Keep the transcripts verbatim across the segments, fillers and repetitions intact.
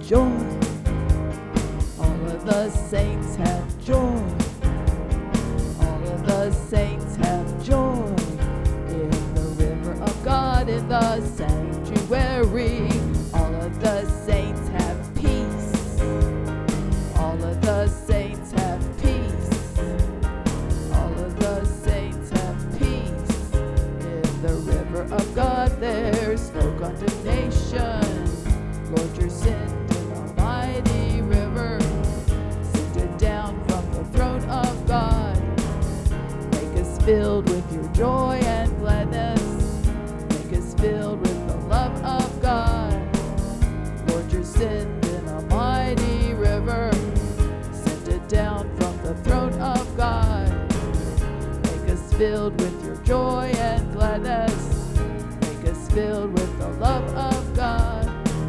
joy. All of the saints have joy. All of the saints have joy in the river of God in the sanctuary. All of the saints have peace. All of the saints have peace. All of the saints have peace. In the river of God there's no condemnation. Lord, you're sent in a mighty river. Send it down from the throne of God. Make us filled with your joy and gladness. Make us filled with the love of God. Lord, you're sent in a mighty river. Send it down from the throne of God. Make us filled with your joy and gladness. Make us filled with the love of God.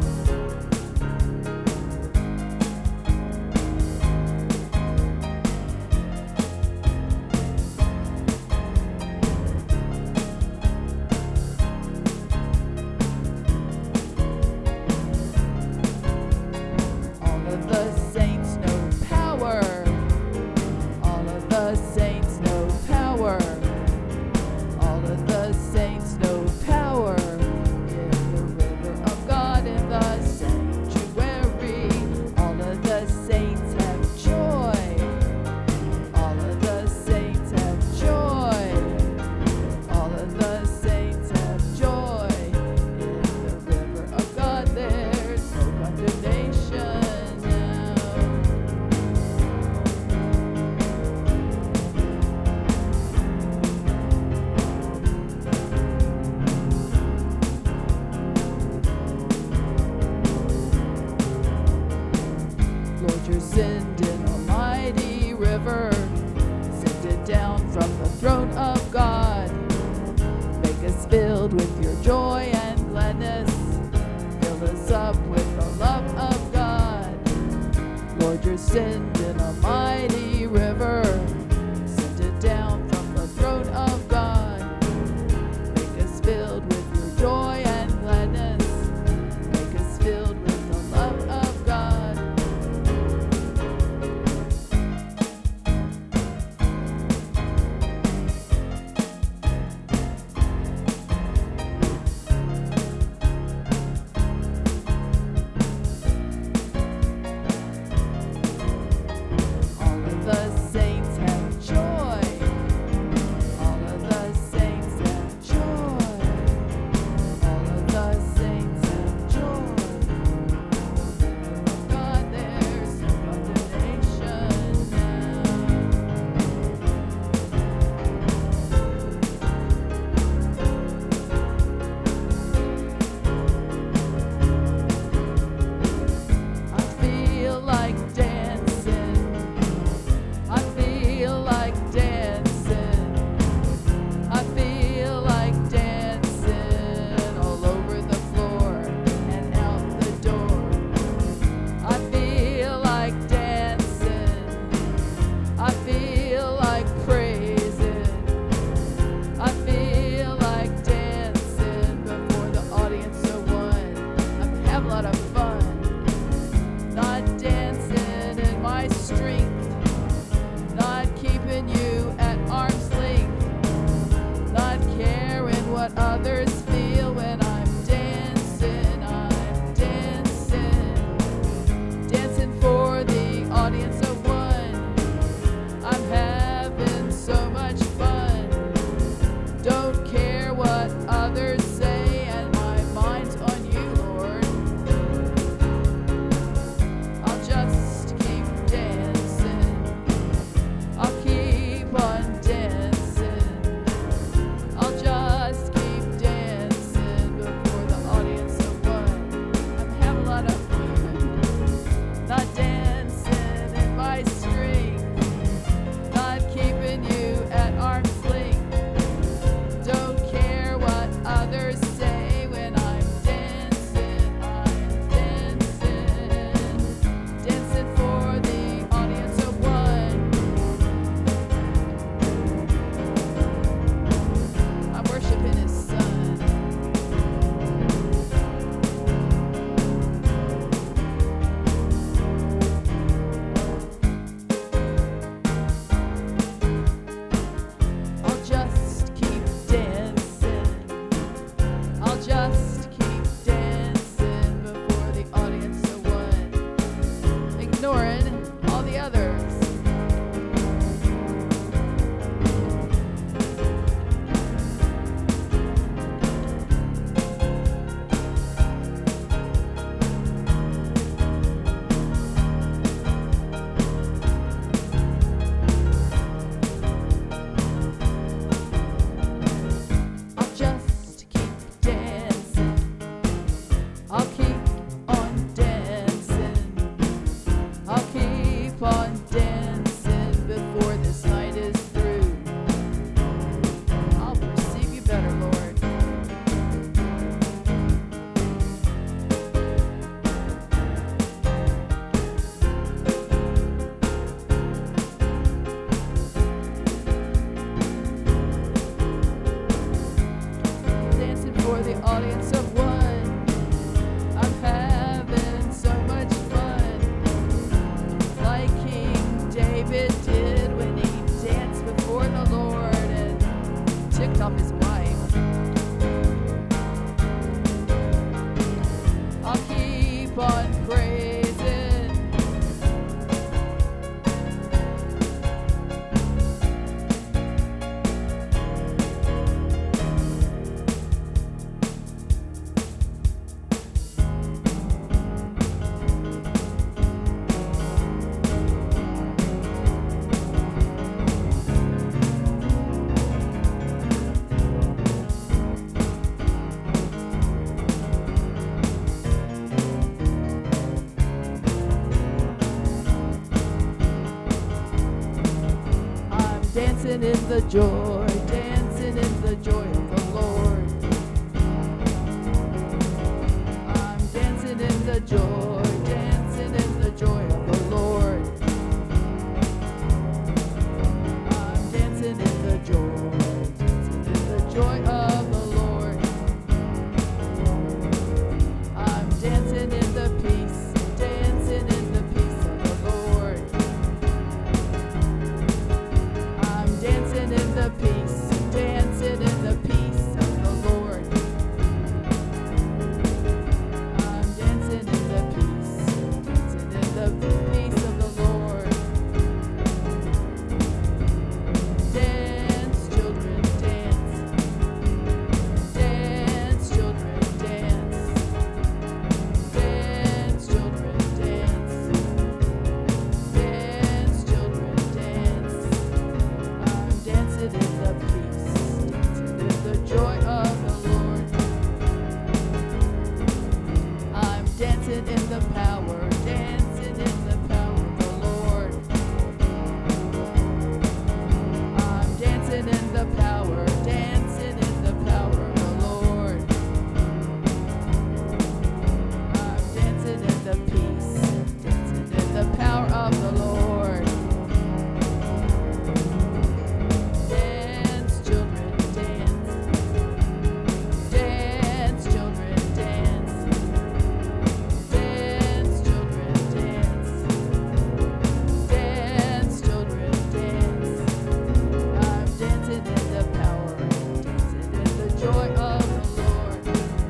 All of the saints know power. All of the saints know power. All of the saints know power in the river of God in the sanctuary. All of the saints have joy. All of the saints have joy. All of the saints have joy in the river of God. There's no condemnation now. Lord, you're sending a mighty river. Send it down from the throne of God. Make us filled with your joy and gladness. Fill us up with the love of God. Lord, you're sending a mighty river. Send it down from the throne of God. Make us filled with your joy and gladness. Make us filled with the love of God. All of the saints just keep dancing before the audience of one, ignoring all the others. I'll just keep dancing. I'll keep on dancing. I'll keep on dancing before this night is through. I'll perceive you better, Lord. Dancing for the audience of one. I'm having so much fun, like King David did when he danced before the Lord and ticked off his wife. I'll keep on praising. I'm dancing in the joy, dancing in the joy of the Lord. I'm dancing in the joy, dancing in the joy of the Lord. I'm dancing in the joy, dancing in the joy of the Lord. I'm dancing in the peace, dancing in the peace of the Lord. I'm dancing in the peace, dancing in the peace of the Lord. I'm dancing in the peace, dancing in the peace of the Lord. Dance, children, dance. Dance, children, dance. Dance, children, dance. Dance, children, dance. I'm dancing in the peace, dancing in the joy of the Lord. I'm dancing in the power, dancing in the power of the Lord. I'm dancing in the power, dancing in the power of the Lord. I'm dancing in the peace, dancing in the power of the Lord. Dance, children, dance. Dance, children, dance. Dance, children, dance. Dance, children, dance. I'm dancing in the power, dancing in the joy of the Lord.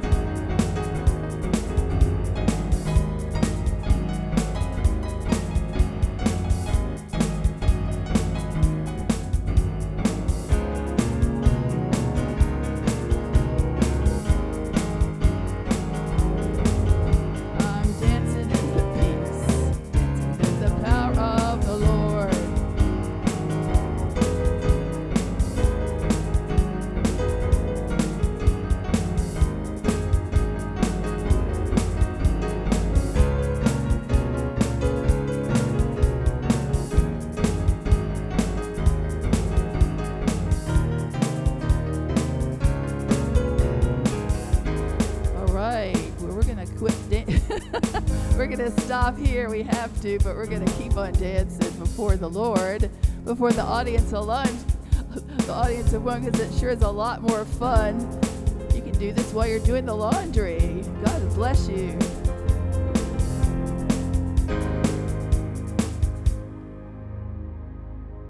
I'm dancing in the peace, dancing in the power of the Lord. All right, well, we're gonna quit. Dan- we're gonna stop here. We have to, but we're gonna keep on dancing before the Lord, before the audience of lunch, the audience of one, because it sure is a lot more fun. You can do this while you're doing the laundry. God bless you.